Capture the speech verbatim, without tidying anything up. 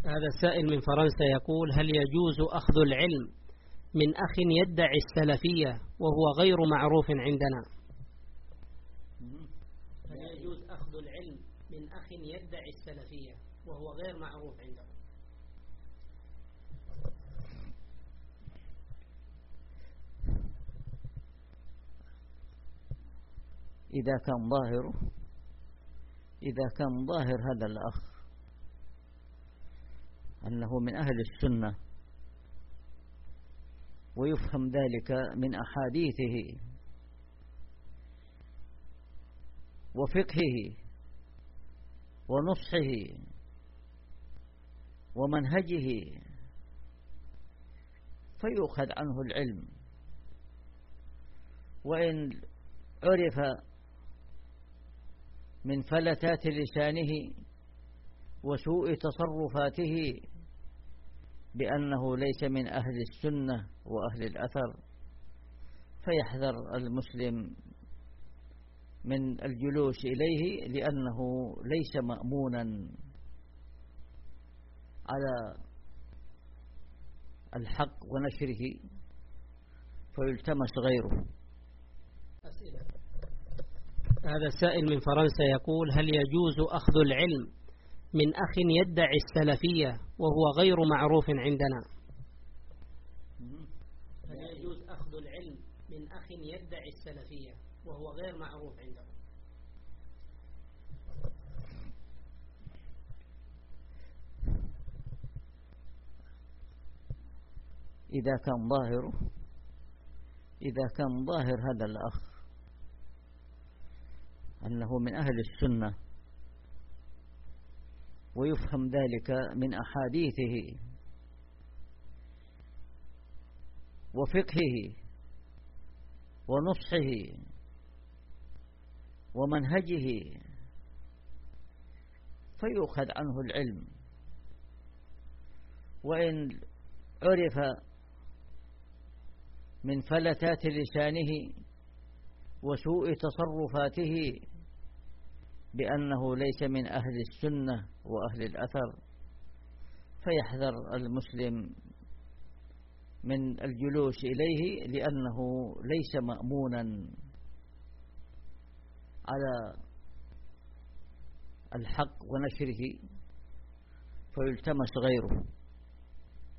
هذا سائل من فرنسا يقول: هل يجوز أخذ العلم من أخ يدعي السلفية وهو غير معروف عندنا؟ هل يجوز أخذ العلم من أخ يدعي السلفية وهو غير معروف عندنا؟ إذا كان ظاهر إذا كان ظاهر هذا الأخ أنه من أهل السنة ويفهم ذلك من أحاديثه وفقهه ونصحه ومنهجه فيؤخذ عنه العلم، وإن عرف من فلتات لسانه وسوء تصرفاته بأنه ليس من أهل السنة وأهل الأثر فيحذر المسلم من الجلوس إليه، لأنه ليس مأمونا على الحق ونشره فيلتمس غيره. أسئلة. هذا سائل من فرنسا يقول: هل يجوز أخذ العلم من أخ يدعي السلفية وهو غير معروف عندنا؟ هل يجوز أخذ العلم من أخ يدعي السلفية وهو غير معروف عندنا؟ إذا كان ظاهر إذا كان ظاهر هذا الأخ أنه من أهل السنة ويفهم ذلك من أحاديثه وفقهه ونصحه ومنهجه فيؤخذ عنه العلم، وإن عرف من فلتات لسانه وسوء تصرفاته بأنه ليس من أهل السنة وأهل الأثر فيحذر المسلم من الجلوس إليه، لأنه ليس مأمونا على الحق ونشره فيلتمس غيره.